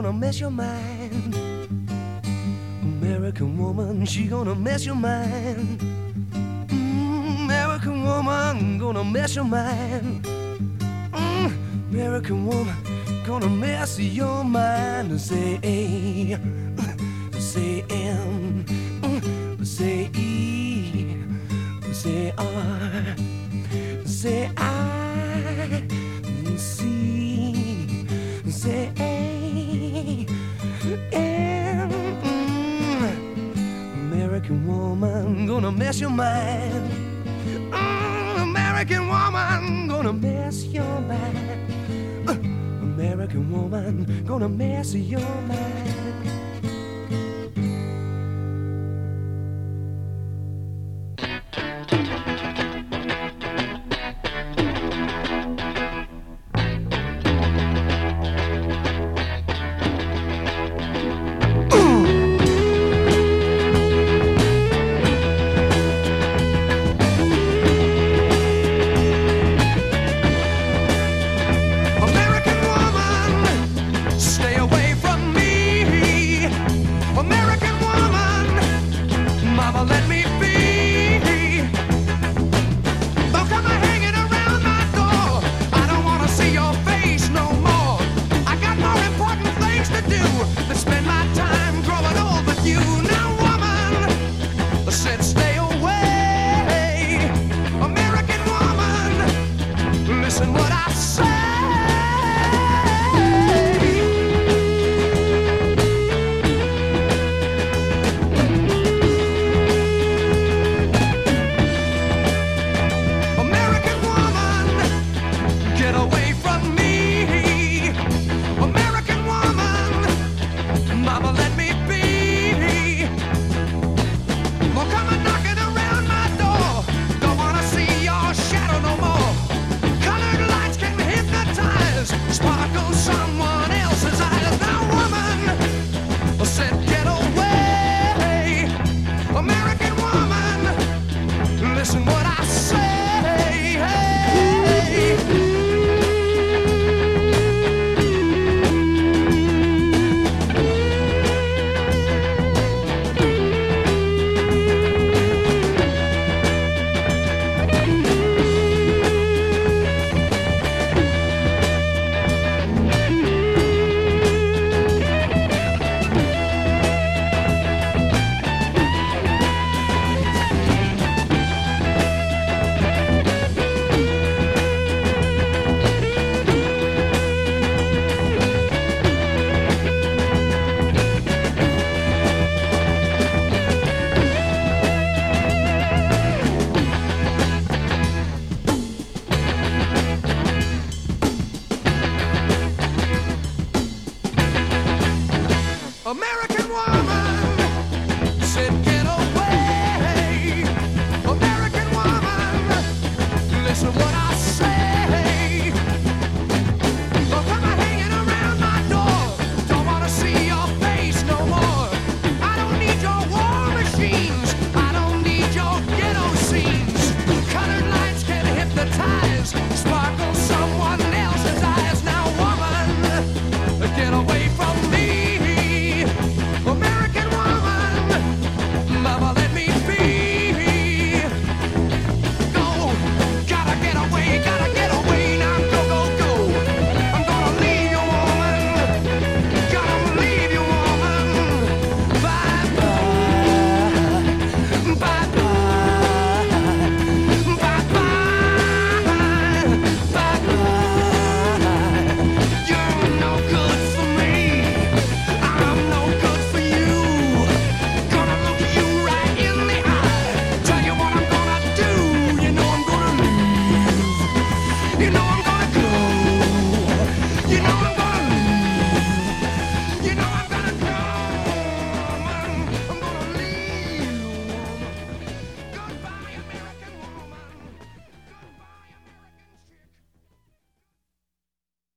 gonna mess your mind. American woman, she gonna mess your mind. American woman, gonna mess your mind. American woman, gonna mess your mind. Say A, say M, say E, say R, say I, C, say A, M. American woman, gonna mess your mind. American woman, gonna mess your mind. American woman, gonna mess your mind.